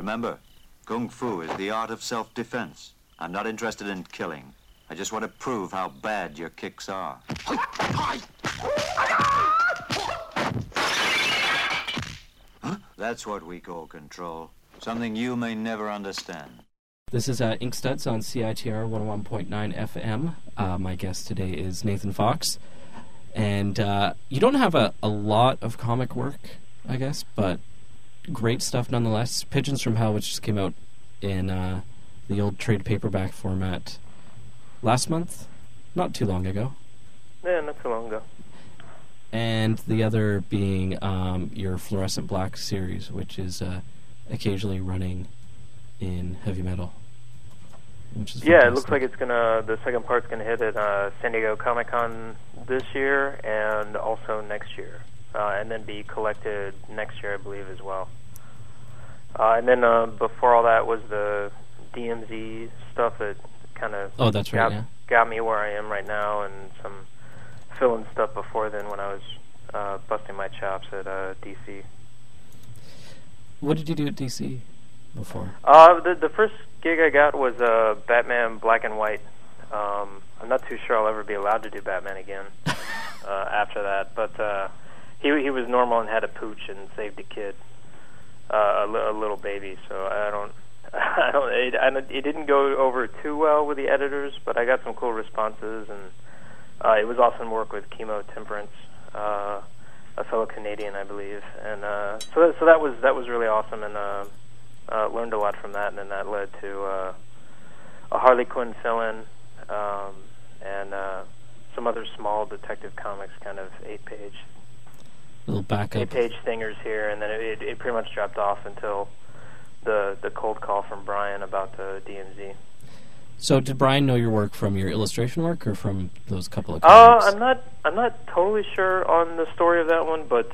Remember, Kung Fu is the art of self-defense. I'm not interested in killing. I just want to prove how bad your kicks are. Huh? That's what we call control. Something you may never understand. This is Ink Studs on CITR 101.9 FM. My guest today is Nathan Fox. And you don't have a lot of comic work, I guess, but great stuff nonetheless. Pigeons from Hell, which just came out in the old trade paperback format last month, not too long ago. Yeah, not too long ago. And the other being your Fluorescent Black series, which is occasionally running in heavy metal. Which is fantastic. It looks like the second part's gonna hit at San Diego Comic-Con this year and also next year, and then be collected next year, I believe, as well. And then before all that was the DMZ stuff that kind of got me where I am right now, and some fill-in stuff before then when I was busting my chops at DC. What did you do at DC before? The first gig I got was Batman Black and White. I'm not too sure I'll ever be allowed to do Batman again after that, but he was normal and had a pooch and saved a kid, a little baby. So it didn't go over too well with the editors, but I got some cool responses, and it was awesome work with Chemo Temperance, a fellow Canadian, I believe, and so that was really awesome, and learned a lot from that, and then that led to a Harley Quinn fill-in, and some other small Detective Comics kind of 8-page little backup 8-page thingers here, and then it pretty much dropped off until the cold call from Brian about the DMZ. So did Brian know your work from your illustration work or from those couple of comics? I'm not totally sure on the story of that one, but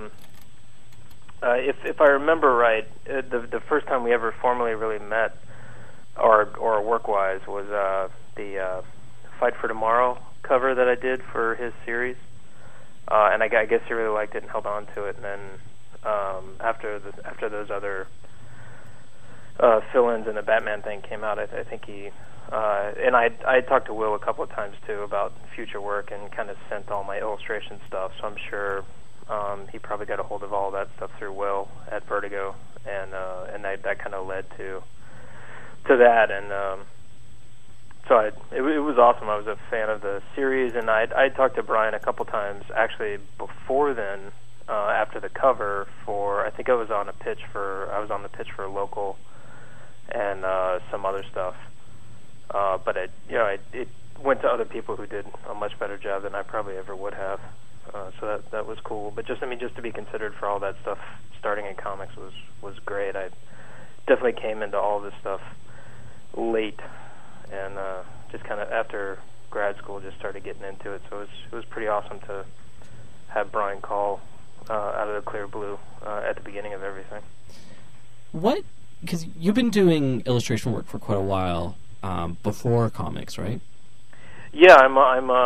if I remember right, the first time we ever formally really met, or work-wise, was the Fight for Tomorrow cover that I did for his series, and I guess he really liked it and held on to it. And then after those other fill-ins and the Batman thing came out, I think he and I talked to Will a couple of times too about future work and kind of sent all my illustration stuff. So I'm sure he probably got a hold of all that stuff through Will at Vertigo, and that kind of led to that, and so it was awesome. I was a fan of the series, and I talked to Brian a couple times actually before then, after the cover for, I think I was on the pitch for a Local and some other stuff, but it went to other people who did a much better job than I probably ever would have. So that was cool. But just to be considered for all that stuff starting in comics was great. I definitely came into all this stuff late, and just kind of after grad school just started getting into it. So it was pretty awesome to have Brian call out of the clear blue at the beginning of everything. Because you've been doing illustration work for quite a while before comics, right? Yeah, I'm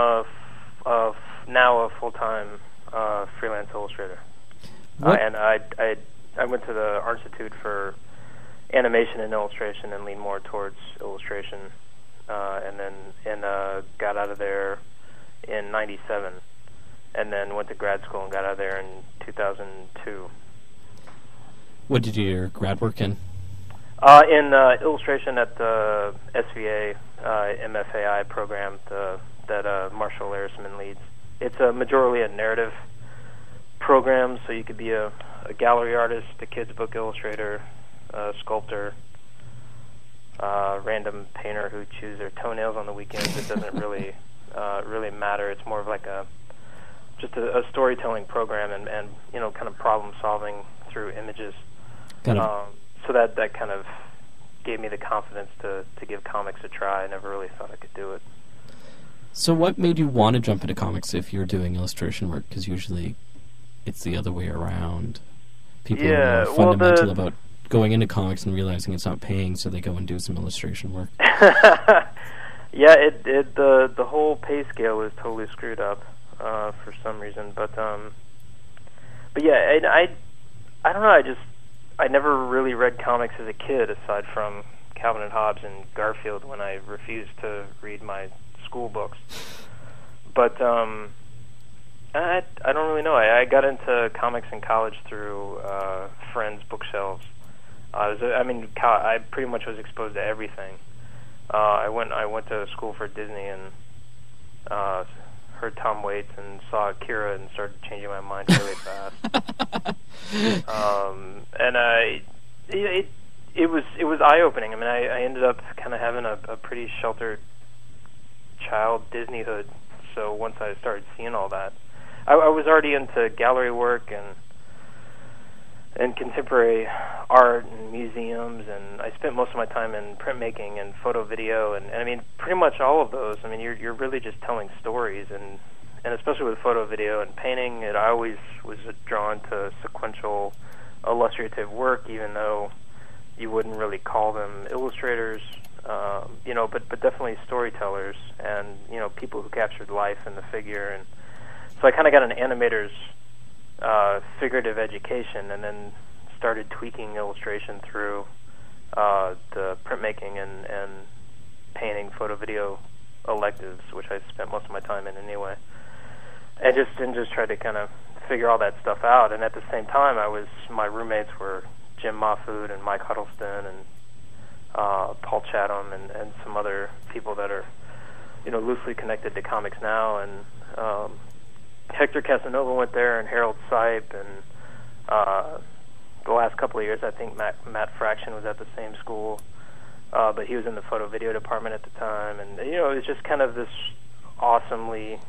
now a full-time freelance illustrator, and I went to the Art Institute for Animation and Illustration and leaned more towards illustration, and got out of there in '97, and then went to grad school and got out of there in 2002. What did you do your grad work in? In illustration at the SVA MFAI program that Marshall Larisman leads. It's majorly a narrative program, so you could be a gallery artist, a kids book illustrator, a sculptor, random painter who chews their toenails on the weekends. It doesn't really matter. It's more of like just a storytelling program and kind of problem solving through images. So that kind of gave me the confidence to give comics a try. I never really thought I could do it. So what made you want to jump into comics if you're doing illustration work? Because usually it's the other way around. People are more fundamental about going into comics and realizing it's not paying, so they go and do some illustration work. Yeah, the whole pay scale is totally screwed up for some reason. But yeah, I don't know. I never really read comics as a kid, aside from Calvin and Hobbes and Garfield when I refused to read my school books. But I don't really know. I got into comics in college through friends' bookshelves. I pretty much was exposed to everything. I went to school for Disney and heard Tom Waits and saw Akira and started changing my mind really fast. It was eye-opening. I mean, I ended up kind of having a pretty sheltered child Disneyhood. So once I started seeing all that, I was already into gallery work and contemporary art and museums, and I spent most of my time in printmaking and photo video, and I mean, pretty much all of those. I mean, you're really just telling stories, and especially with photo video and painting, I always was drawn to sequential, illustrative work, even though you wouldn't really call them illustrators, but definitely storytellers, and people who captured life in the figure, and so I kind of got an animator's figurative education, and then started tweaking illustration through the printmaking and painting, photo video electives, which I spent most of my time in anyway, and just tried to kind of figure all that stuff out. And at the same time, my roommates were Jim Mahfood and Mike Huddleston and Paul Chatham and some other people that are loosely connected to comics now, and Hector Casanova went there, and Harold Sipe, and the last couple of years I think Matt Fraction was at the same school, but he was in the photo video department at the time, and it was just kind of this awesomely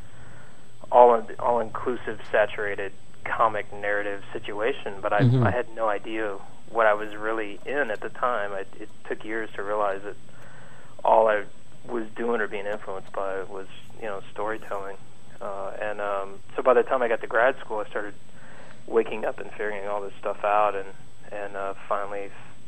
all-inclusive, saturated comic narrative situation, but I had no idea what I was really in at the time. It took years to realize that all I was doing or being influenced by was storytelling. So by the time I got to grad school, I started waking up and figuring all this stuff out, and finally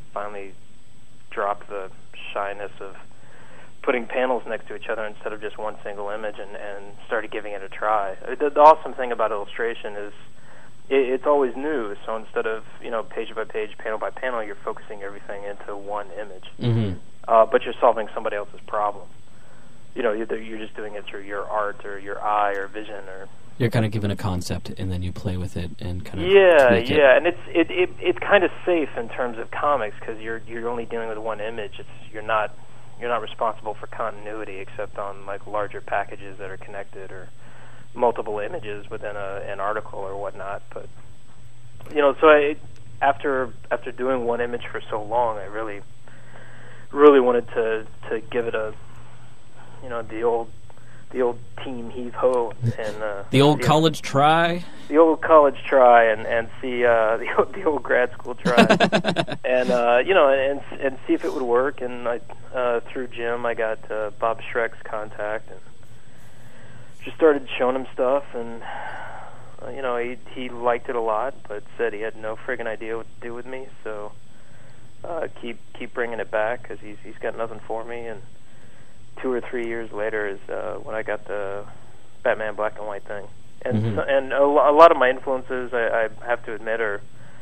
dropped the shyness of putting panels next to each other instead of just one single image, and started giving it a try. The awesome thing about illustration is it's always new. So instead of page by page, panel by panel, you're focusing everything into one image, but you're solving somebody else's problem. You're just doing it through your art or your eye or vision, or you're kind of given a concept and then you play with it and kind of tweak it. And it's kind of safe in terms of comics because you're only dealing with one image. You're not responsible for continuity except on like larger packages that are connected or multiple images within an article or whatnot. But so after doing one image for so long, I really wanted to give it a the old team heave ho and the old college try. The old college try and see the old grad school try and and see if it would work. And I through Jim I got Bob Schreck's contact and just started showing him stuff, and he liked it a lot, but said he had no friggin' idea what to do with me. So keep bringing it back because he's got nothing for me. And 2 or 3 years later is when I got the Batman black and white thing, and and a lot of my influences I have to admit are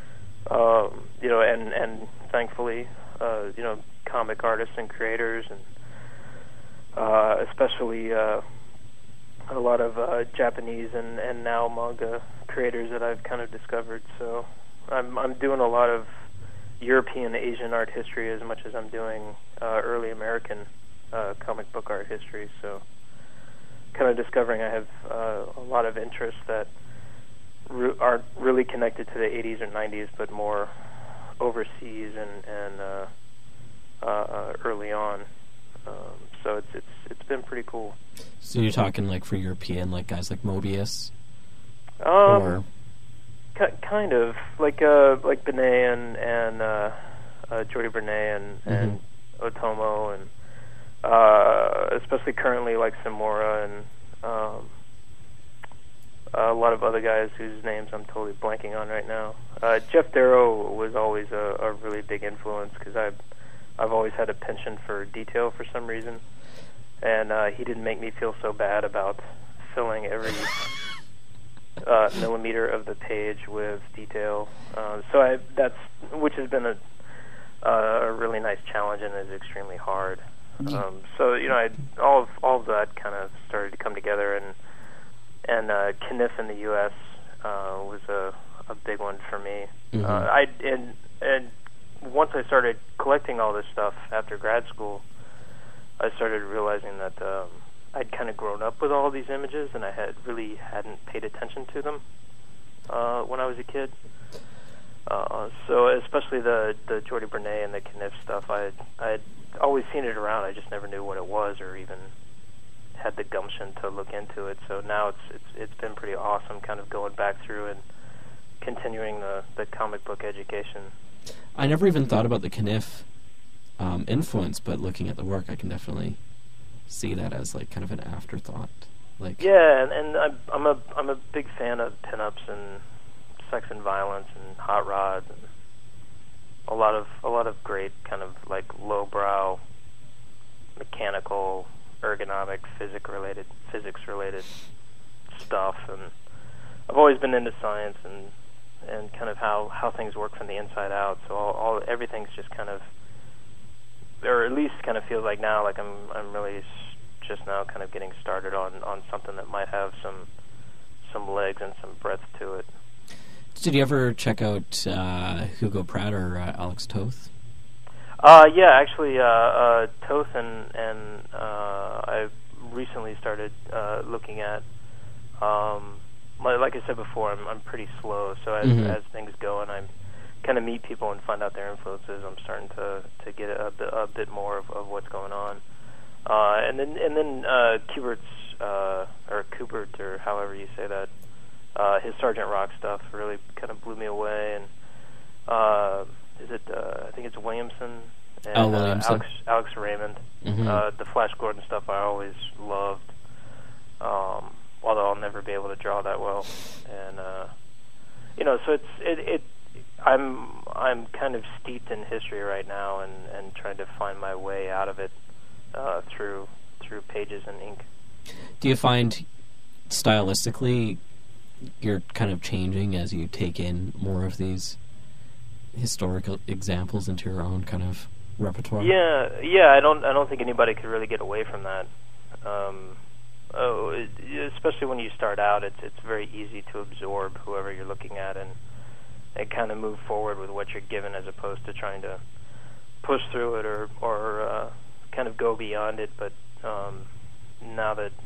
and thankfully comic artists and creators, and especially a lot of Japanese and now manga creators that I've kind of discovered. So I'm doing a lot of European Asian art history as much as I'm doing early American comic book art history, so kind of discovering I have a lot of interests that aren't really connected to the 80s or 90s, but more overseas and early on. So it's been pretty cool. So you're talking like for European, like guys like Mobius, or kind of like Benet and Jordi Bernet and Otomo and. Especially currently like Samora and a lot of other guys whose names I'm totally blanking on right now. Jeff Darrow was always a really big influence because I've always had a penchant for detail for some reason, and he didn't make me feel so bad about filling every millimeter of the page with detail. So that's which has been a really nice challenge and is extremely hard. So all of that kind of started to come together, and Kniff in the U.S. Was a big one for me. And once I started collecting all this stuff after grad school, I started realizing that I'd kind of grown up with all these images, and I hadn't paid attention to them when I was a kid. So especially the Jordi Bernet and the Kniff stuff, I'd always seen it around. I just never knew what it was or even had the gumption to look into it. So now it's been pretty awesome, kind of going back through and continuing the comic book education. I never even thought about the Kniff influence, but looking at the work, I can definitely see that as like kind of an afterthought. Like, yeah, and I'm a big fan of pinups and sex and violence and hot rods and a lot of great kind of like lowbrow, mechanical, ergonomic, physics related stuff. And I've always been into science and kind of how things work from the inside out. So everything's just kind of, or at least kind of feels like now like I'm really just now kind of getting started on something that might have some legs and some breadth to it. Did you ever check out Hugo Pratt or Alex Toth? Yeah, actually, Toth and I recently started looking at. Like I said before, I'm pretty slow, so as things go and I kind of meet people and find out their influences, I'm starting to get a bit more of what's going on. And then Kubert's or Kubert, or however you say that, his Sergeant Rock stuff really kind of blew me away. And I think it's Williamson and Williamson. Alex Raymond. The Flash Gordon stuff I always loved. Although I'll never be able to draw that well, and so I'm kind of steeped in history right now, and trying to find my way out of it through pages and ink. Do you find stylistically you're kind of changing as you take in more of these historical examples into your own kind of repertoire? Yeah. I don't think anybody could really get away from that. Especially when you start out, it's very easy to absorb whoever you're looking at and kind of move forward with what you're given, as opposed to trying to push through it or kind of go beyond it. But now that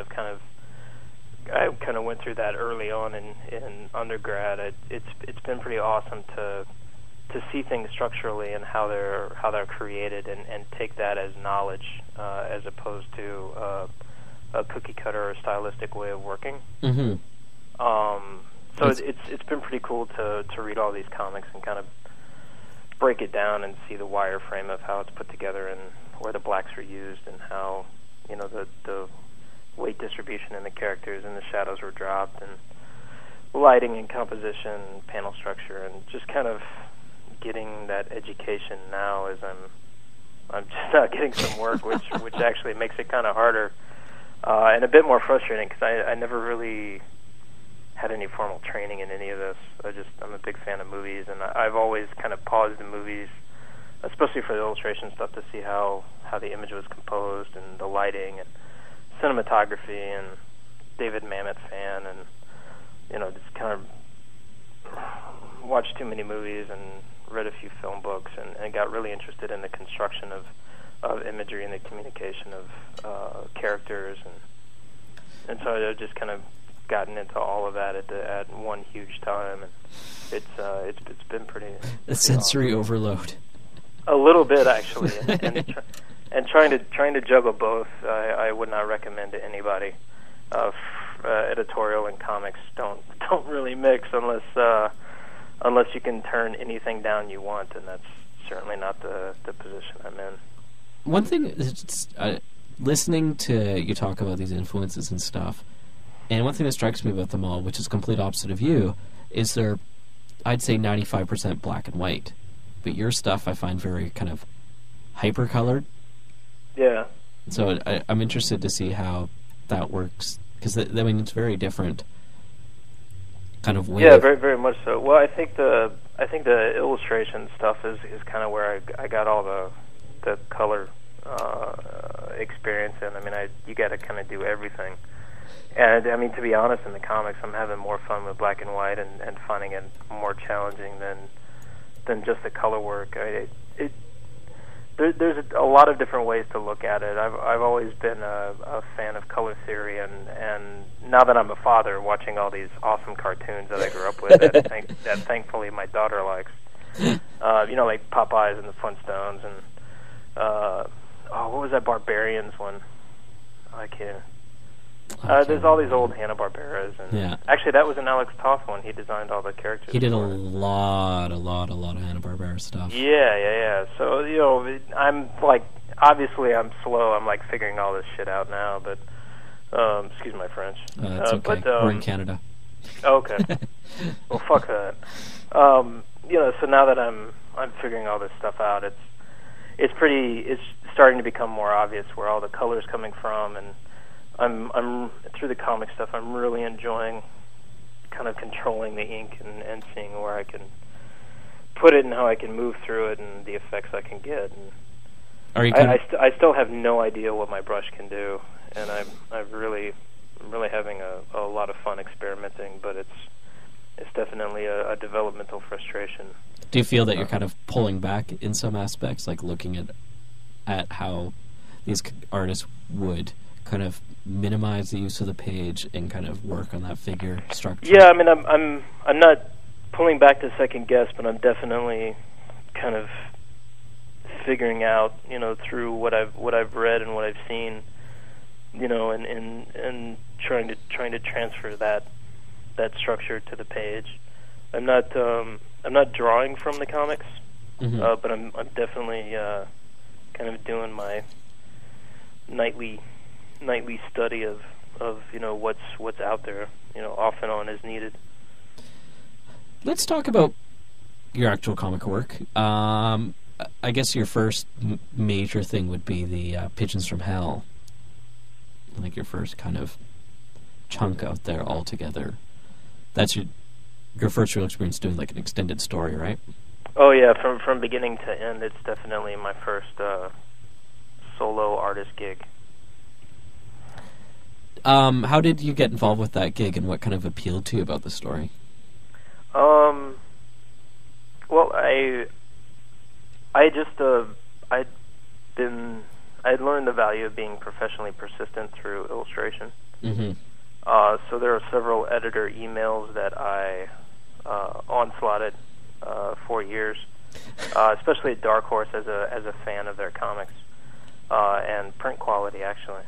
I kind of went through that early on in undergrad, it's been pretty awesome to see things structurally and how they're created and take that as knowledge as opposed to a cookie cutter or stylistic way of working. So it's been pretty cool to read all these comics and kind of break it down and see the wireframe of how it's put together and where the blacks were used and how the weight distribution in the characters and the shadows were dropped and lighting and composition, panel structure, and just kind of getting that education now as I'm just not getting some work, which actually makes it kind of harder. And a bit more frustrating because I never really had any formal training in any of this. I'm a big fan of movies, and I've always kind of paused the movies, especially for the illustration stuff, to see how the image was composed and the lighting and cinematography. And David Mamet fan, and just kind of watched too many movies and read a few film books, and got really interested in the construction of imagery and the communication of characters, and so I've just kind of gotten into all of that at one huge time, and it's been pretty sensory awesome. Overload. A little bit, actually, and trying to juggle both, I would not recommend to anybody. Editorial and comics don't really mix unless you can turn anything down you want, and that's certainly not the position I'm in. One thing is listening to you talk about these influences and stuff, and one thing that strikes me about them all, which is complete opposite of you, is they're, I'd say, 95% black and white. But your stuff I find very kind of hyper-colored. Yeah. So I'm interested to see how that works, because, I mean, it's very different kind of way. Yeah, very very much so. Well, I think the illustration stuff is kind of where I got all the color experience in. I mean, you got to kind of do everything. And I mean, to be honest, in the comics, I'm having more fun with black and white and finding it more challenging than just the color work. There's a lot of different ways to look at it. I've always been a fan of color theory, and now that I'm a father, watching all these awesome cartoons that I grew up with, that thankfully my daughter likes. Like Popeyes and the Flintstones, and what was that Barbarians one? I can't. There's all these old Hanna-Barberas, and actually that was an Alex Toth one. He designed all the characters. He did a lot of Hanna-Barbera stuff. Yeah. So I'm like, obviously I'm slow. I'm like figuring all this shit out now, but excuse my French. It's okay. But, we're in Canada. Okay. Well, fuck that. So now that I'm figuring all this stuff out, it's starting to become more obvious where all the color's coming from, and I'm through the comic stuff. I'm really enjoying kind of controlling the ink and seeing where I can put it and how I can move through it and the effects I can get. And I still have no idea what my brush can do, and I'm really having a lot of fun experimenting. But it's definitely a developmental frustration. Do you feel that you're kind of pulling back in some aspects, like looking at how these artists would kind of minimize the use of the page and kind of work on that figure structure? Yeah, I mean, I'm not pulling back to second guess, but I'm definitely kind of figuring out, through what I've read and what I've seen, and trying to transfer that structure to the page. I'm not drawing from the comics, but I'm definitely kind of doing my nightly study of what's out there, off and on as needed. Let's talk about your actual comic work. I guess your first major thing would be the Pigeons from Hell, like your first kind of chunk out there altogether. That's your first real experience doing like an extended story, right? Oh yeah, from beginning to end, it's definitely my first solo artist gig. How did you get involved with that gig, and what kind of appealed to you about the story? Well, I'd learned the value of being professionally persistent through illustration. Mm-hmm. So there are several editor emails that I onslaughted for years, especially at Dark Horse as a fan of their comics and print quality, actually.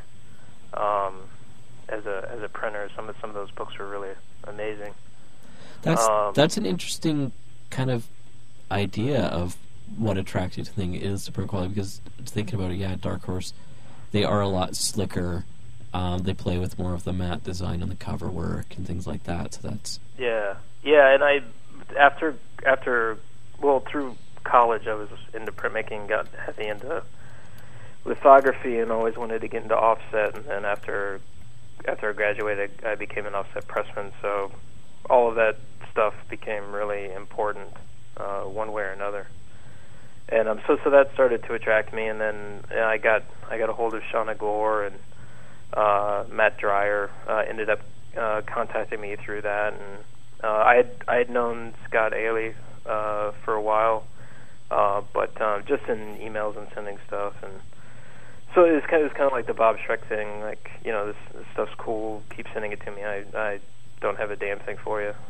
As a printer, some of those books were really amazing. That's an interesting kind of idea of what attracted to thing is the print quality, because thinking about it, Dark Horse, they are a lot slicker. They play with more of the matte design on the cover work and things like that. So that's and I after through college I was into printmaking, got heavy into lithography, and always wanted to get into offset. And then after I graduated, I became an offset pressman. So all of that stuff became really important, one way or another. And so that started to attract me. And then I got a hold of Shauna Gore, and Matt Dreyer ended up contacting me through that. And I had known Scott Ailey for a while, but just in emails and sending stuff. And so it was kind of like the Bob Schreck thing, like, this stuff's cool, keep sending it to me. I don't have a damn thing for you.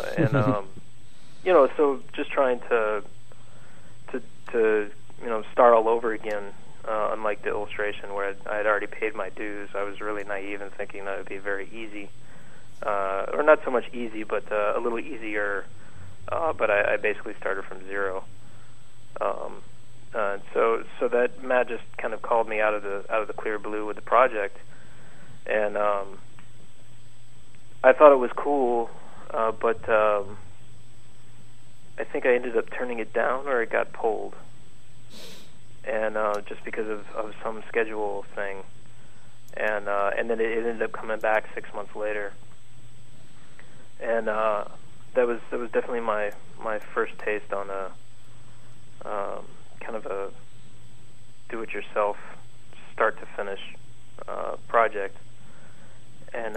So just trying to start all over again, unlike the illustration where I had already paid my dues. I was really naive in thinking that it would be very easy, or not so much easy, but a little easier. But I basically started from zero. So that Matt just kind of called me out of the clear blue with the project, and I thought it was cool, but I think I ended up turning it down, or it got pulled, and just because of some schedule thing, and then it ended up coming back 6 months later. and that was definitely my first taste on a kind of a do-it-yourself, start to finish project, and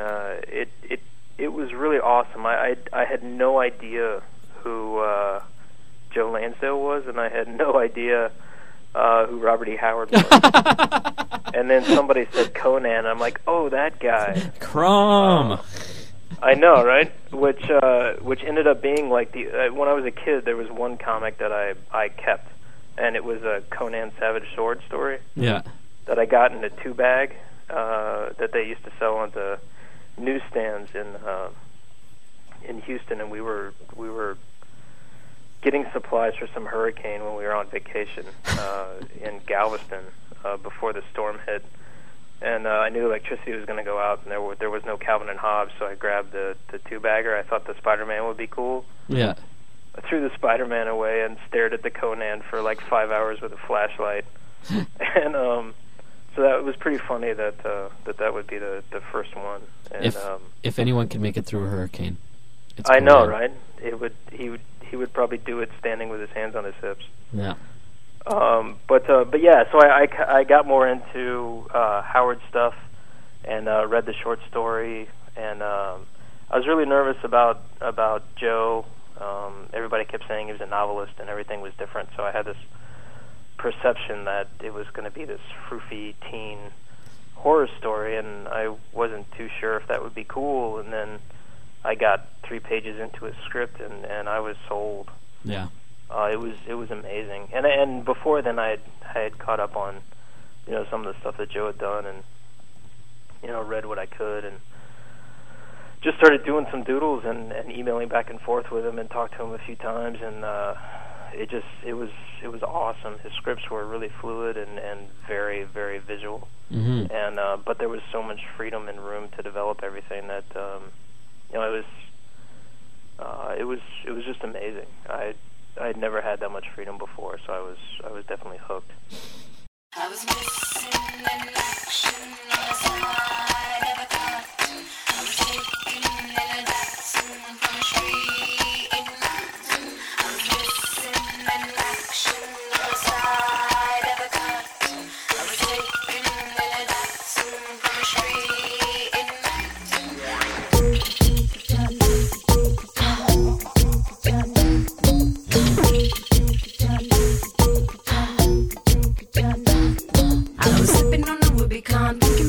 it was really awesome. I had no idea who Joe Lansdale was, and I had no idea who Robert E. Howard was. And then somebody said Conan, and I'm like, oh, that guy. Crom. I know, right? Which ended up being like when I was a kid, there was one comic that I kept, and it was a Conan Savage Sword story. Yeah. That I got in a 2-bag that they used to sell on the newsstands in Houston, and we were getting supplies for some hurricane when we were on vacation in Galveston before the storm hit, and I knew electricity was going to go out, and there was no Calvin and Hobbes, so I grabbed the 2-bagger. I thought the Spider-Man would be cool. Yeah. I threw the Spider-Man away and stared at the Conan for like 5 hours with a flashlight, and so that was pretty funny that would be the first one. And, if anyone can make it through a hurricane, it's I know, Conan. right? He would probably do it standing with his hands on his hips. Yeah. But yeah, so I got more into Howard stuff and read the short story, and I was really nervous about Joe. Everybody kept saying he was a novelist and everything was different, so I had this perception that it was going to be this froofy teen horror story, and I wasn't too sure if that would be cool. And then I got 3 pages into his script, and I was sold. Yeah. It was amazing. And before then, I had caught up on some of the stuff that Joe had done, and read what I could, and just started doing some doodles and emailing back and forth with him, and talked to him a few times, and it was awesome. His scripts were really fluid and very, very visual. Mm-hmm. And but there was so much freedom and room to develop everything that it was just amazing. I'd never had that much freedom before, so I was definitely hooked. I was missing an action on the side of a car. I was taking in a Datsun from a tree in Mountain. I was missing an action on the side of a car. I was taking in a Datsun from a tree in I was sipping on the Rubicon, thinking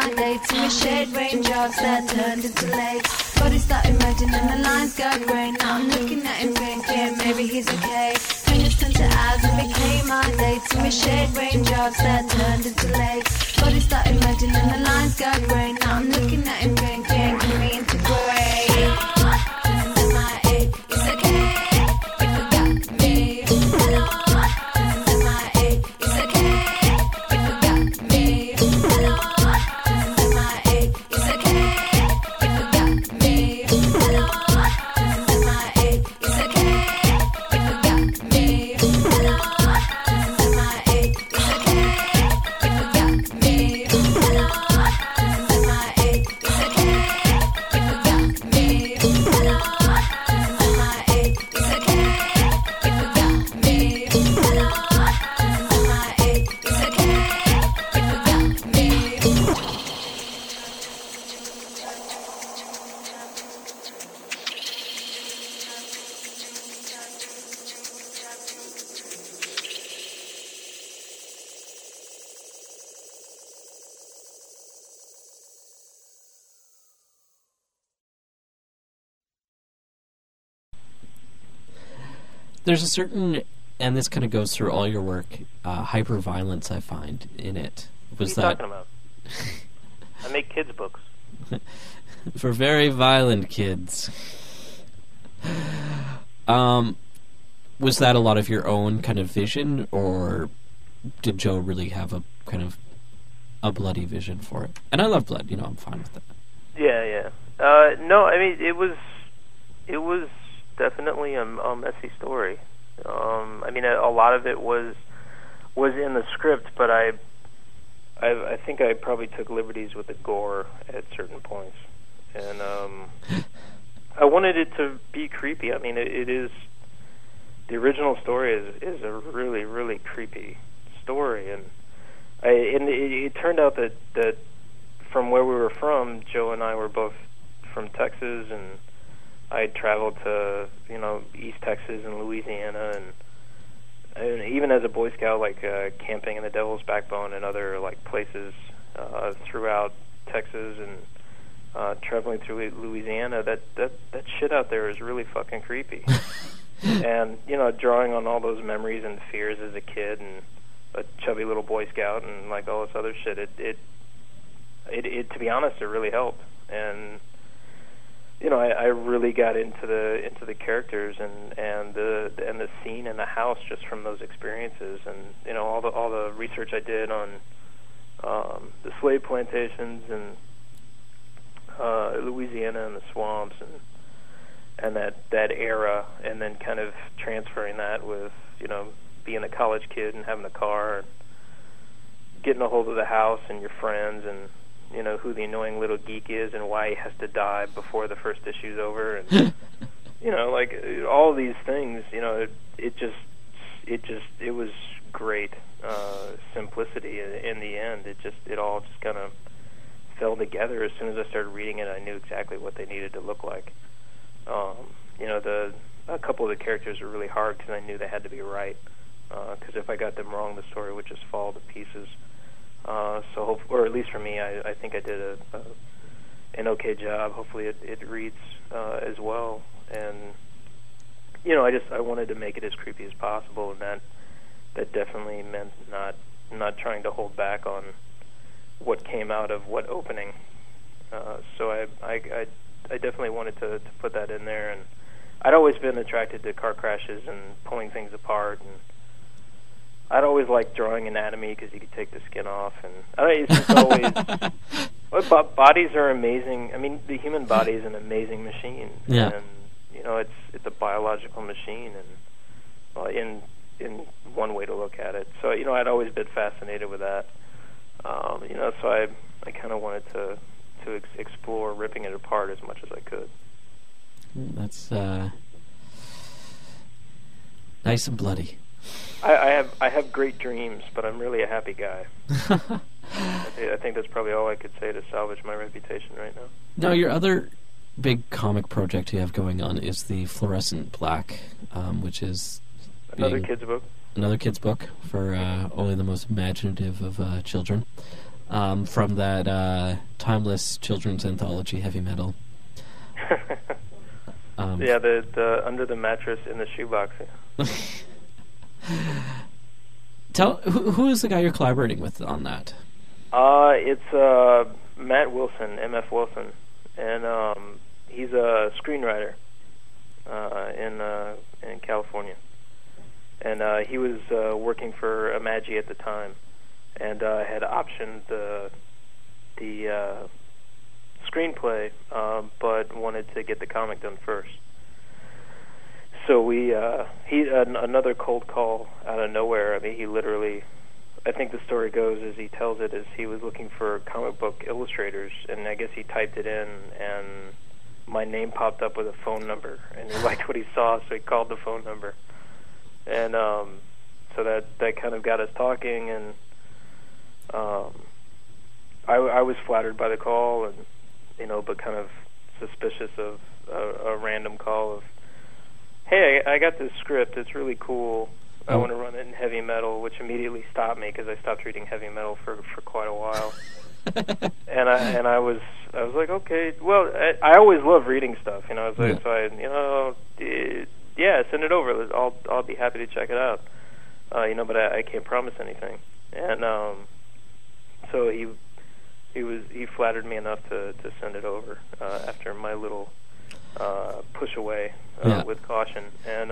my dates in a shade raindrops that turned into lakes. Body started merging and the lines got grey. Now I'm looking at him thinking maybe he's okay. Fingers turned to eyes and became my dates in a shade raindrops that turned into lakes. Body started merging and the lines got grey. Now I'm looking at him thinking can we integrate? This is my eight. It's okay if you got me. Hello. This is my eight. It's okay if you got me. Hello. This is my eight. It's okay if you got me. Hello. This is my eight. It's okay if you got me. Hello. This is my eight. It's okay if you got me. Hello. This is my eight. It's okay if you got me. Hello. This is my eight. It's okay if you got me. Hello. This is my eight. It's okay if you got me. There's a certain, and this kind of goes through all your work, hyper-violence I find in it. Was What are you that talking about? I make kids' books. for very violent kids? Was that a lot of your own kind of vision, or did Joe really have a kind of a bloody vision for it? And I love blood, I'm fine with that. Yeah. No, I mean it was definitely a messy story. I mean a lot of it was in the script, but I think I probably took liberties with the gore at certain points, and I wanted it to be creepy. I mean it is. The original story is a really, really creepy story, and it turned out that from where we were from, Joe and I were both from Texas, and I traveled to East Texas and Louisiana, and even as a Boy Scout, like camping in the Devil's Backbone and other like places throughout Texas, and traveling through Louisiana. That shit out there is really fucking creepy. And drawing on all those memories and fears as a kid and a chubby little Boy Scout and like all this other shit, it to be honest, it really helped. And I really got into the characters and the scene and the house just from those experiences, and all the research I did on the slave plantations and Louisiana and the swamps and that era, and then kind of transferring that with being a college kid and having a car and getting a hold of the house and your friends and who the annoying little geek is and why he has to die before the first issue's over, and like all these things. It was great simplicity in the end. It all just kind of fell together. As soon as I started reading it, I knew exactly what they needed to look like. A couple of the characters were really hard because I knew they had to be right. Because if I got them wrong, the story would just fall to pieces. Or at least for me, I think I did an okay job. Hopefully, it reads as well. And I wanted to make it as creepy as possible, and that definitely meant not trying to hold back on what came out of what opening. So I definitely wanted to put that in there, and I'd always been attracted to car crashes and pulling things apart, and I'd always liked drawing anatomy because you could take the skin off, and it's just always. Bodies are amazing. I mean, the human body is an amazing machine, yeah. And it's a biological machine, and in one way to look at it. So I'd always been fascinated with that. So I kind of wanted to explore ripping it apart as much as I could. That's nice and bloody. I have great dreams, but I'm really a happy guy. I think that's probably all I could say to salvage my reputation right now. Now, your other big comic project you have going on is the Fluorescent Black, which is another kid's book. Another kid's book for only the most imaginative of children. from that timeless children's anthology, Heavy Metal. Yeah, the Under the Mattress in the Shoebox. Tell who is the guy you're collaborating with on that? It's Matt Wilson, MF Wilson, and he's a screenwriter in California, and he was working for Imagi at the time, and had optioned the screenplay, but wanted to get the comic done first. So another cold call out of nowhere. I mean, he literally, I think the story goes as he tells it, is he was looking for comic book illustrators, and I guess he typed it in, and my name popped up with a phone number, and he liked what he saw, so he called the phone number. And so that kind of got us talking, and I was flattered by the call, and but kind of suspicious of a random call of, hey, I got this script, it's really cool, I want to run it in heavy metal, which immediately stopped me because I stopped reading heavy metal for quite a while. and I was like, okay, well, I always love reading stuff, I was like, so yeah, send it over, I'll be happy to check it out, but I can't promise anything. And so he flattered me enough to send it over after my little push away with caution. And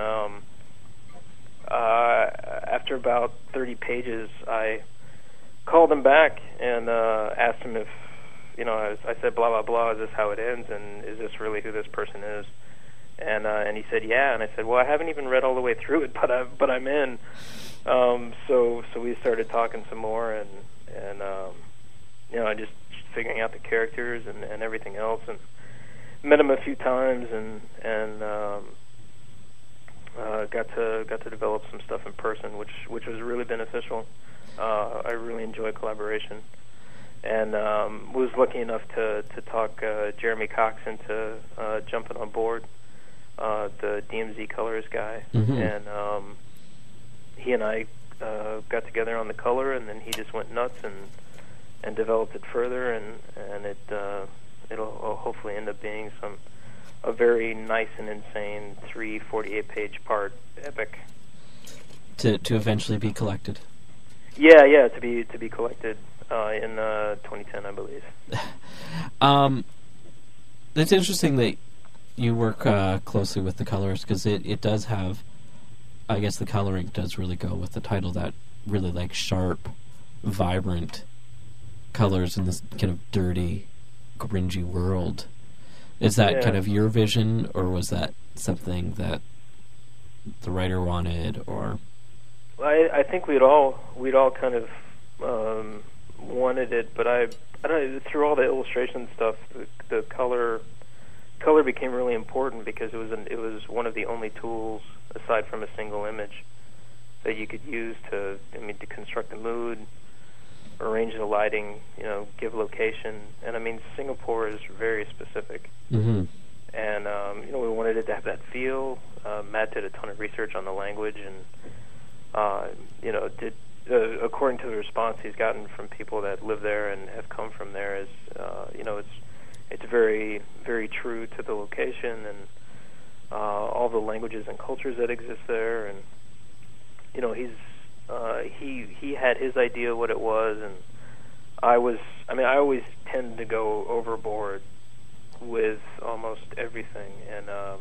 after about 30 pages, I called him back and asked him if, I said, blah, blah, blah, is this how it ends, and is this really who this person is? And he said, yeah. And I said, well, I haven't even read all the way through it, but I'm in. So we started talking some more, and just figuring out the characters and everything else, and met him a few times, and got to develop some stuff in person, which was really beneficial. I really enjoy collaboration, and was lucky enough to talk Jeremy Cox into jumping on board, the DMZ colorist guy, and he and I got together on the color, and then he just went nuts and developed it further, and it'll hopefully end up being a very nice and insane 348-page part epic to eventually be collected. Yeah, to be collected in 2010, I believe. It's interesting that you work closely with the colorist, because it does have, I guess the coloring does really go with the title, that really like sharp, vibrant colors in this kind of dirty, cringy world. Is that kind of your vision, or was that something that the writer wanted, or? I think we'd all kind of wanted it, but I don't know, through all the illustration stuff, the color became really important, because it was one of the only tools aside from a single image that you could use to construct the mood, arrange the lighting, give location. And Singapore is very specific. Mm-hmm. And we wanted it to have that feel. Matt did a ton of research on the language, and did according to the response he's gotten from people that live there and have come from there, is it's very, very true to the location and all the languages and cultures that exist there. And he had his idea what it was, and I always tend to go overboard with almost everything, and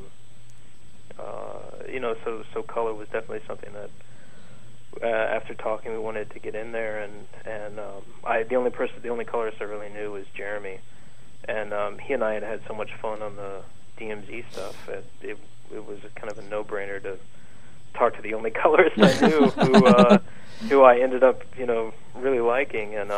so color was definitely something that after talking we wanted to get in there, and the only colorist I really knew was Jeremy, and he and I had so much fun on the DMZ stuff that it was kind of a no-brainer to talk to the only colorist I knew who I ended up really liking, and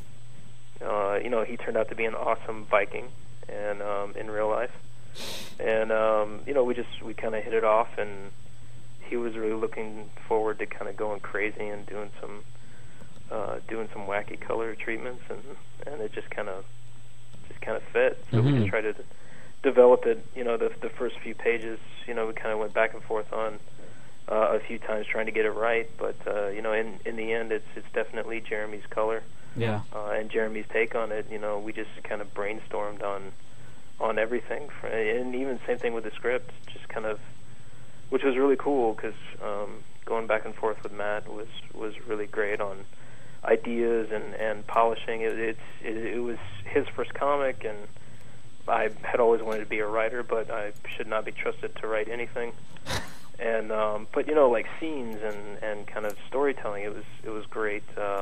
he turned out to be an awesome Viking, and in real life, and we kind of hit it off, and he was really looking forward to kind of going crazy and doing some wacky color treatments, and it just kind of fit. So we just tried to develop it. The first few pages, we kind of went back and forth on a few times trying to get it right, but in the end, it's definitely Jeremy's color. Yeah. And Jeremy's take on it. We just kind of brainstormed on everything, and even same thing with the script, just kind of, which was really cool because going back and forth with Matt was really great on ideas and polishing. It was his first comic, and I had always wanted to be a writer, but I should not be trusted to write anything. And but like scenes and kind of storytelling, it was great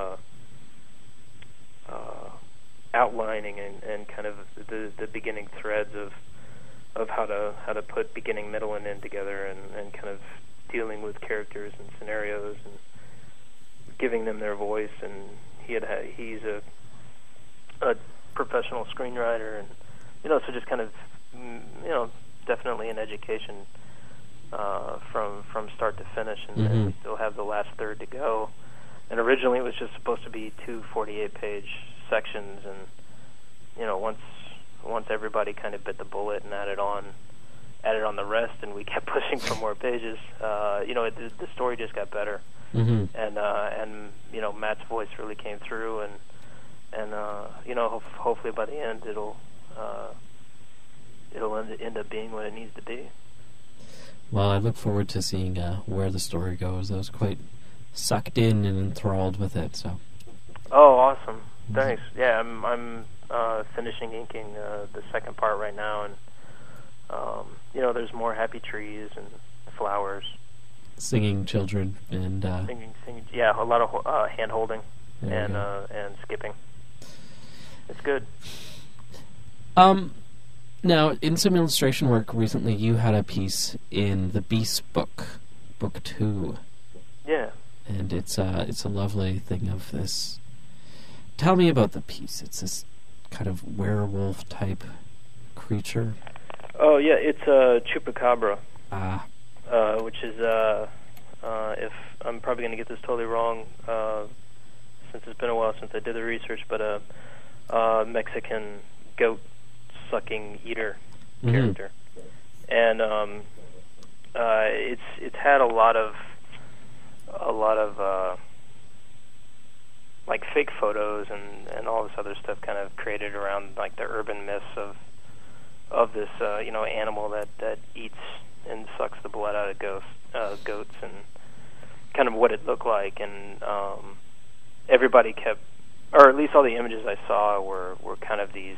outlining and kind of the beginning threads of how to put beginning, middle, and end together, and kind of dealing with characters and scenarios and giving them their voice. And he's a professional screenwriter, and so just kind of definitely an education from start to finish, and we still have the last third to go. And originally it was just supposed to be 2 48-page sections, and once everybody kind of bit the bullet and added on the rest, and we kept pushing for more pages, the story just got better. And Matt's voice really came through, and hopefully by the end it'll end up being what it needs to be. Well, I look forward to seeing where the story goes. I was quite sucked in and enthralled with it. So. Oh, awesome! Thanks. Yeah, I'm finishing inking the second part right now, and there's more happy trees and flowers, singing children, and singing. Yeah, a lot of hand holding and skipping. It's good. Now, in some illustration work recently, you had a piece in the Beast book, book 2. Yeah. And it's a lovely thing of this. Tell me about the piece. It's this kind of werewolf type creature. Oh yeah, it's a chupacabra. Which is if I'm probably going to get this totally wrong, since it's been a while since I did the research, but a Mexican goat sucking eater character, and it's had a lot of like fake photos and all this other stuff kind of created around like the urban myths of this animal that eats and sucks the blood out of goats, and kind of what it looked like. And everybody kept, or at least all the images I saw were kind of these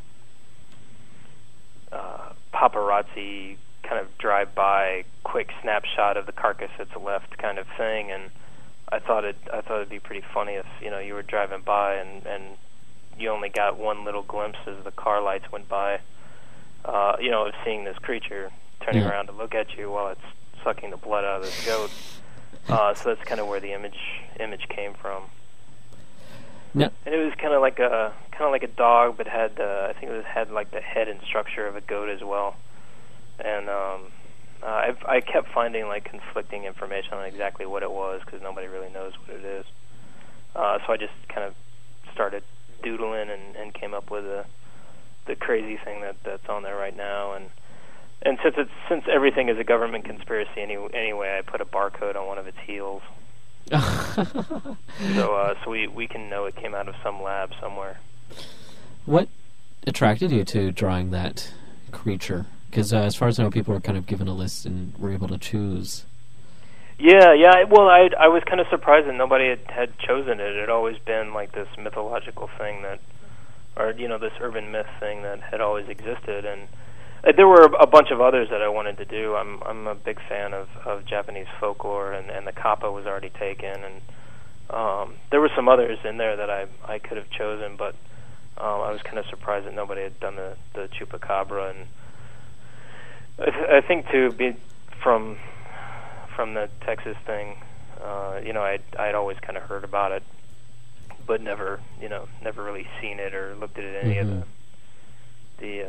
paparazzi kind of drive-by, quick snapshot of the carcass that's left kind of thing. And I thought it'd be pretty funny if you were driving by and you only got one little glimpse as the car lights went by, of seeing this creature turning around to look at you while it's sucking the blood out of this goat. So that's kind of where the image came from. No. And it was kind of like a dog, but had I think it had like the head and structure of a goat as well. And I kept finding like conflicting information on exactly what it was because nobody really knows what it is. So I just kind of started doodling and came up with the crazy thing that's on there right now. And since everything is a government conspiracy anyway, I put a barcode on one of its heels. So we can know it came out of some lab somewhere. What attracted you to drawing that creature? Because as far as I know, people were kind of given a list and were able to choose. Yeah. Well, I was kind of surprised that nobody had chosen it. It had always been like this mythological thing this urban myth thing that had always existed. And there were a bunch of others that I wanted to do. I'm a big fan of Japanese folklore, and the kappa was already taken, and there were some others in there that I could have chosen, but I was kind of surprised that nobody had done the chupacabra. And I think to be from the Texas thing, I'd always kind of heard about it, but never really seen it or looked at any of the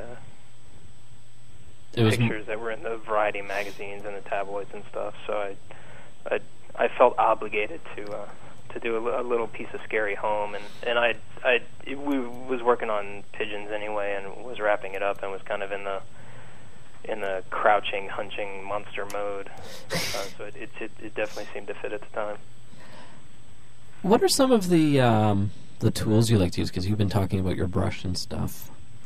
pictures that were in the variety magazines and the tabloids and stuff. So I felt obligated to do a little piece of Scary Home, and we was working on Pigeons anyway, and was wrapping it up, and was kind of in the crouching, hunching monster mode. So it definitely seemed to fit at the time. What are some of the the tools you like to use? Because you've been talking about your brush and stuff.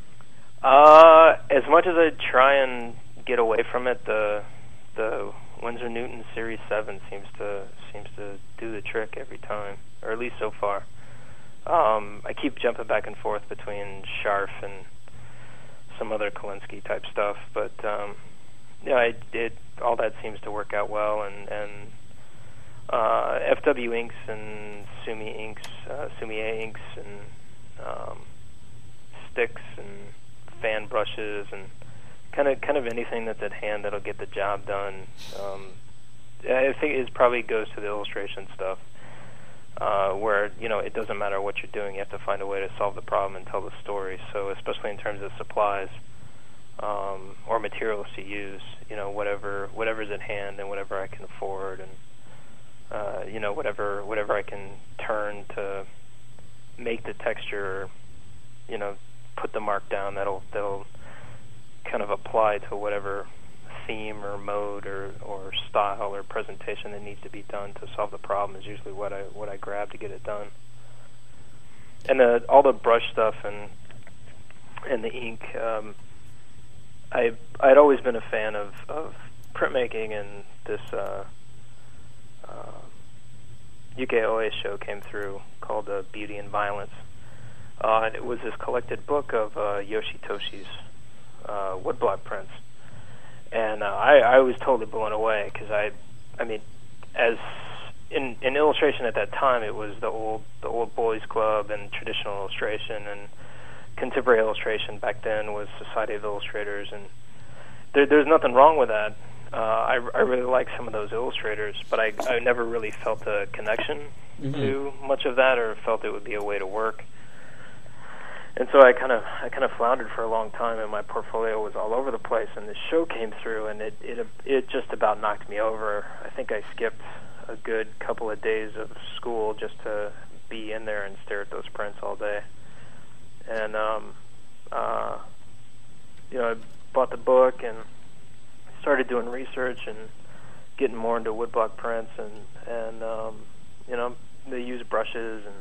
As much as I try and get away from it, the Winsor Newton Series 7 seems to do the trick every time, or at least so far. I keep jumping back and forth between Scharf and some other Kolinsky type stuff, but all that seems to work out well, and FW inks and Sumi A inks and sticks and fan brushes and kind of anything that's at hand that'll get the job done. I think it probably goes to the illustration stuff, where it doesn't matter what you're doing, you have to find a way to solve the problem and tell the story. So especially in terms of supplies or materials to use, whatever's at hand and whatever I can afford, and whatever I can turn to make the texture, put the mark down that'll kind of apply to whatever theme or mode or style or presentation that needs to be done to solve the problem is usually what I grab to get it done. And all the brush stuff and the ink, I'd always been a fan of printmaking, and this Uke-Oe show came through called Beauty and Violence. And it was this collected book of Yoshitoshi's woodblock prints. And I was totally blown away, because I mean, as in illustration at that time, it was the old boys club and traditional illustration, and contemporary illustration back then was Society of Illustrators, and there's nothing wrong with that. I really like some of those illustrators, but I never really felt a connection to much of that, or felt it would be a way to work. And so I kind of floundered for a long time, and my portfolio was all over the place. And this show came through, and it just about knocked me over. I think I skipped a good couple of days of school just to be in there and stare at those prints all day. And I bought the book and started doing research and getting more into woodblock prints, and they use brushes and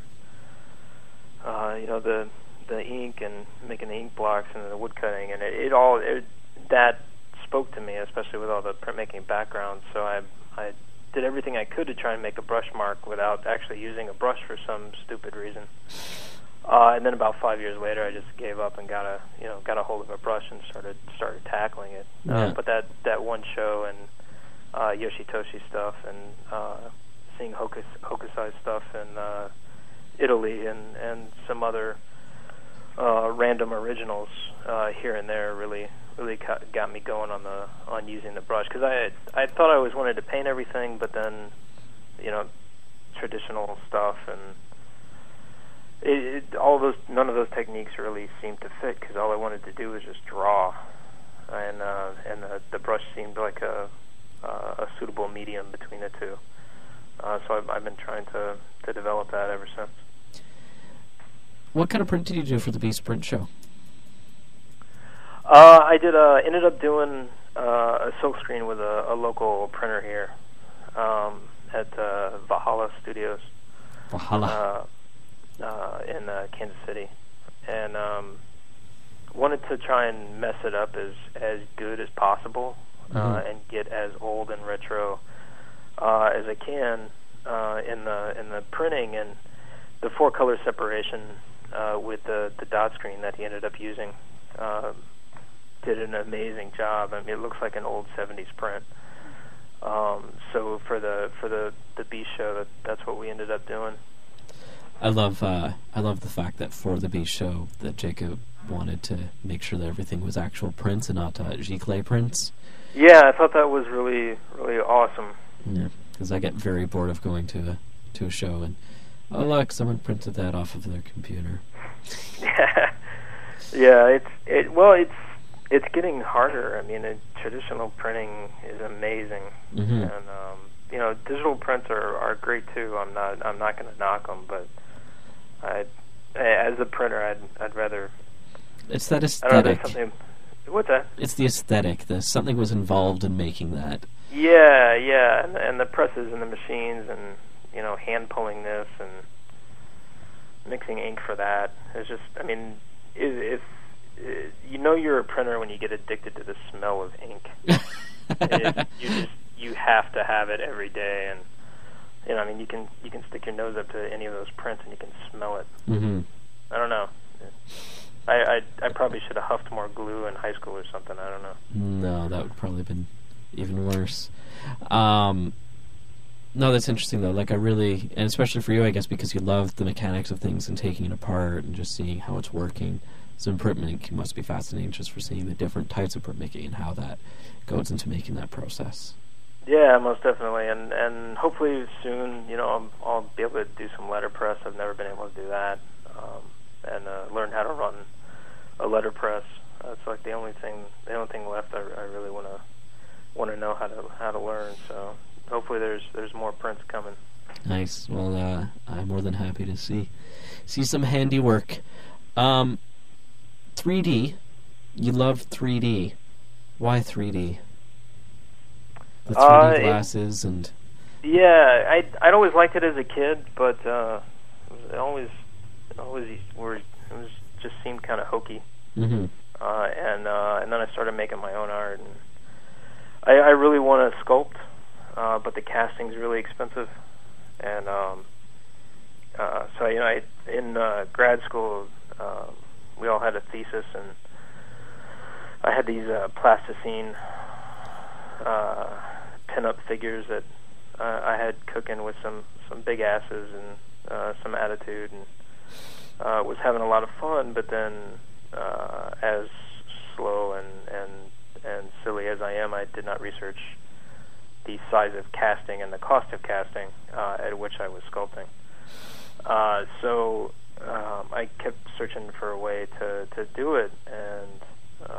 the ink and making the ink blocks and the wood cutting, and that spoke to me, especially with all the printmaking background. So I did everything I could to try and make a brush mark without actually using a brush for some stupid reason. And then about 5 years later, I just gave up and got a hold of a brush and started tackling it. But that one show and Yoshitoshi stuff and seeing Hokusai stuff in Italy and some other random originals here and there really got me going on using the brush, because I thought I always wanted to paint everything, but then traditional stuff and none of those techniques really seemed to fit, because all I wanted to do was just draw, and the brush seemed like a suitable medium between the two. So I've been trying to develop that ever since. What kind of print did you do for the Beast Print Show? I ended up doing a silkscreen with a local printer here at Valhalla Studios. Valhalla. In Kansas City, and wanted to try and mess it up as good as possible, and get as old and retro as I can in the printing, and the 4-color separation with the dot screen that he ended up using did an amazing job. I mean, it looks like an old 70s print. So for the Beast show, that's what we ended up doing. I love the fact that for the Beast show that Jacob wanted to make sure that everything was actual prints and not giclée prints. Yeah, I thought that was really, really awesome. Yeah, because I get very bored of going to a show and, oh look, someone printed that off of their computer. Yeah, it's getting harder. I mean, traditional printing is amazing, and digital prints are great too. I'm not going to knock them, but as a printer, I'd rather. It's that aesthetic. What's that? It's the aesthetic. Something was involved in making that. Yeah, and the presses and the machines and hand pulling this, and mixing ink for that. It's just, I mean, if you know you're a printer when you get addicted to the smell of ink. You have to have it every day, and you know, I mean, you can stick your nose up to any of those prints and you can smell it. Mm-hmm. I don't know. I probably should have huffed more glue in high school or something. I don't know. No, that would probably have been even worse. No, that's interesting though. Like, I really, and especially for you, I guess, because you love the mechanics of things and taking it apart and just seeing how it's working. So in printmaking must be fascinating just for seeing the different types of printmaking and how that goes into making that process. Yeah, most definitely, and hopefully soon, you know, I'll be able to do some letterpress. I've never been able to do that, and learn how to run a letterpress. It's like the only thing left I really want to know how to learn. So hopefully there's more prints coming. Nice. Well, I'm more than happy to see some handiwork. 3D. You love 3D. Why 3D? The 3D glasses and... Yeah, I'd always liked it as a kid, but it always just seemed kind of hokey. Mm-hmm. And then I started making my own art, and I really want to sculpt, but the casting's really expensive, and so you know, in grad school we all had a thesis, and I had these plasticine pin-up figures that I had cooking with some big asses and some attitude, and was having a lot of fun. But then, as slow and silly as I am, I did not research the size of casting and the cost of casting at which I was sculpting. So I kept searching for a way to do it, and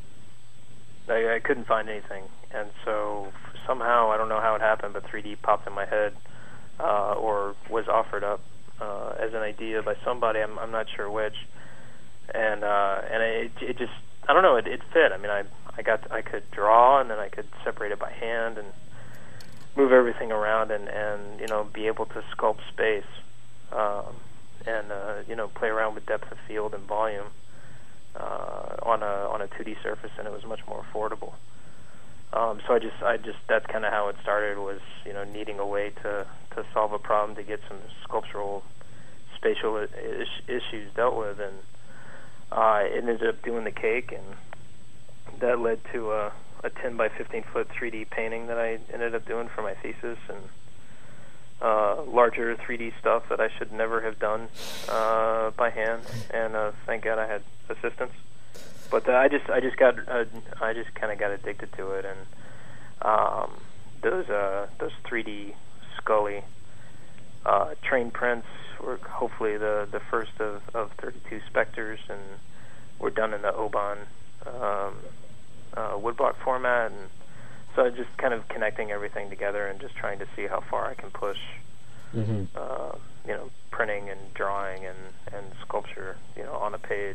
I couldn't find anything. And so somehow, I don't know how it happened, but 3D popped in my head, or was offered up as an idea by somebody. I'm not sure which, and it just, I don't know, it fit. I mean, I could draw, and then I could separate it by hand and move everything around, and you know, be able to sculpt space, and you know, play around with depth of field and volume on a 2D surface, and it was much more affordable. So I just that's kind of how it started, was, you know, needing a way to solve a problem, to get some sculptural spatial issues dealt with, and it ended up doing the cake, and that led to a 10 by 15 foot 3D painting that I ended up doing for my thesis, and larger 3D stuff that I should never have done by hand, and thank God I had assistance. But I just kind of got addicted to it, and those 3D Scully train prints were hopefully the first of 32 Spectres, and were done in the Oban woodblock format, and so just kind of connecting everything together and just trying to see how far I can push, Mm-hmm. You know, printing and drawing and sculpture, you know, on a page.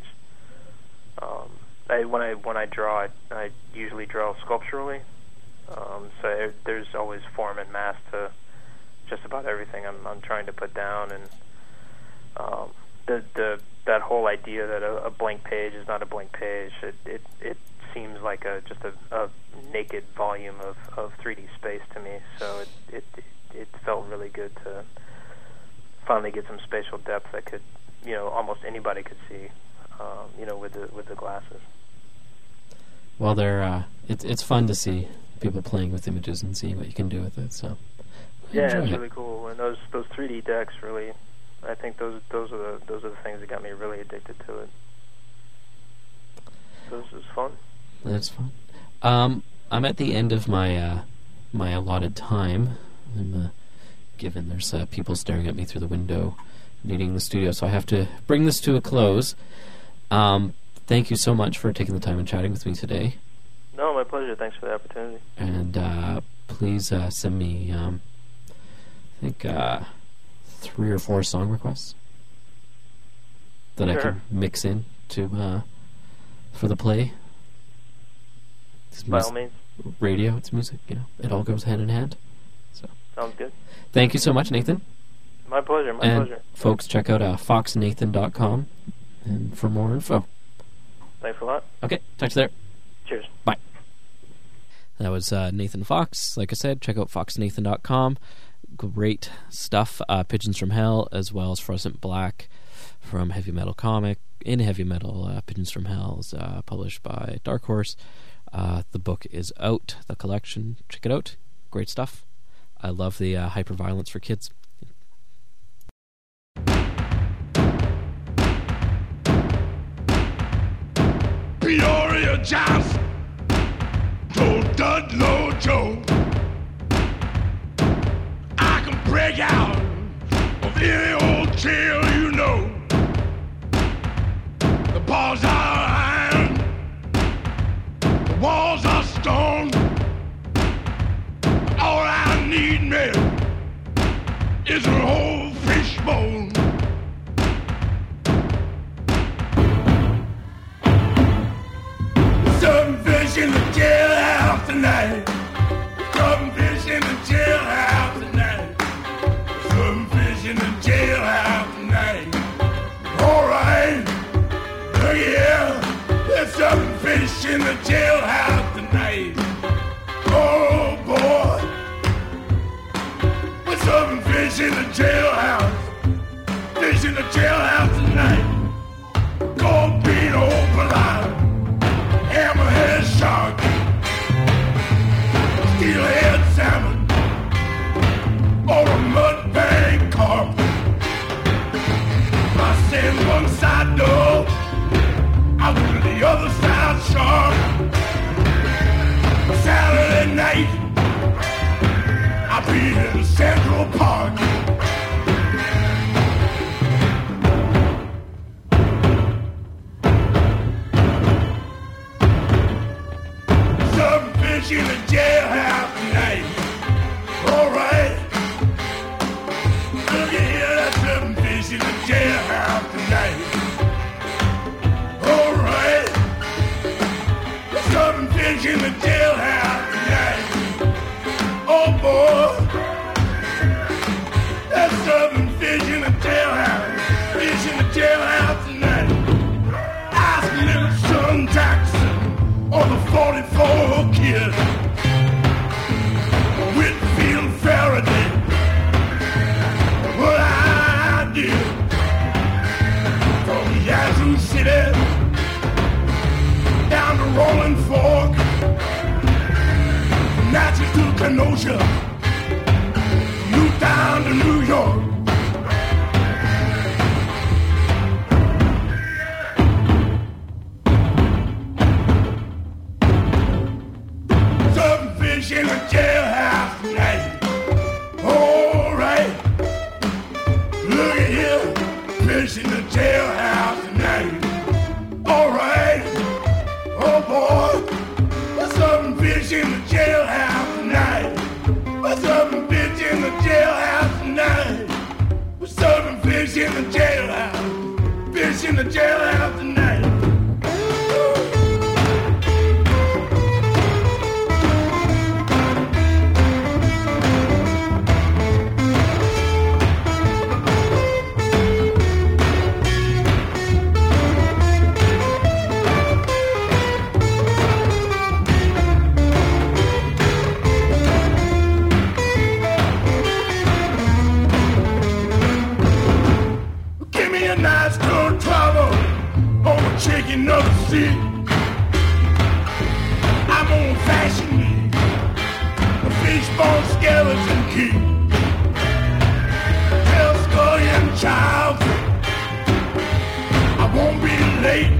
When I draw, I usually draw sculpturally, so there's always form and mass to just about everything I'm trying to put down, and that whole idea that a blank page is not a blank page, it seems like just a naked volume of 3D space to me. So it felt really good to finally get some spatial depth that could, you know, almost anybody could see, you know, with the glasses. Well, it's fun to see people playing with images and seeing what you can do with it. So yeah, it's really cool. And those 3D decks really, I think those are the things that got me really addicted to it. So this is fun. That's fun. I'm at the end of my my allotted time. I'm given there's people staring at me through the window, needing the studio, so I have to bring this to a close. Thank you so much for taking the time and chatting with me today. No, my pleasure. Thanks for the opportunity. And please send me, I think, 3 or 4 song requests that I can mix in to for the play. By all means. Radio, it's music, you know. It all goes hand in hand. So sounds good. Thank you so much, Nathan. My pleasure. My And pleasure. folks, check out foxnathan.com and for more info. Thanks a lot. Okay, talk to you there. Cheers. Bye. That was Nathan Fox. Like I said, check out foxnathan.com. Great stuff. Pigeons from Hell, as well as Fluorescent Black from Heavy Metal Comic. In Heavy Metal, Pigeons from Hell is published by Dark Horse. The book is out, the collection. Check it out. Great stuff. I love the hyper-violence for kids. Peoria Johnson told Dudlow Joe, I can break out of any old jail you know. The bars are iron, the walls are stone. All I need, man, is a whole fishbone. Some fish in the jailhouse tonight. Some fish in the jailhouse tonight. Some fish in the jailhouse tonight. All right, look here. There's some fish in the jailhouse tonight. Oh boy, there's some fish in the jailhouse. Fish in the jailhouse tonight. Gold bean overline. Hammerhead shark, steelhead salmon, or a mudbank carp. I send one side door, I went to the other side shark. Saturday night, I'll be in Central Park. In the jailhouse tonight. All right. Look at here, that's some fish in the jailhouse tonight. All right. There's some fish in the jailhouse tonight. Oh boy. There's some fish in the jailhouse. Fish in the jailhouse tonight. Ask little son Jackson or the 44 kid. Whitfield Faraday, what I did. From Yazoo City down to Rolling Fork, from Natchez to Kenosha, Newtown to New York. In the jailhouse tonight. All right. Look at here. Fish in the jailhouse tonight. All right. Oh boy. There's some fish in the jailhouse tonight. There's some fish in the jailhouse tonight. There's some fish in the jailhouse. Fish in the jailhouse tonight. Nice good trouble on the chicken of the sea. I'm gonna fashion me a fishbone skeleton key. Tell Scullion child I won't be late.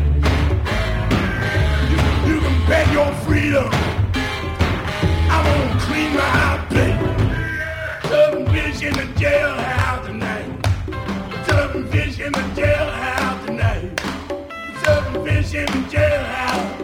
You can bet your freedom I'm gonna clean my plate. Some fish in the jailhouse tonight. Some fish in the jailhouse tonight. Some fish in the jailhouse.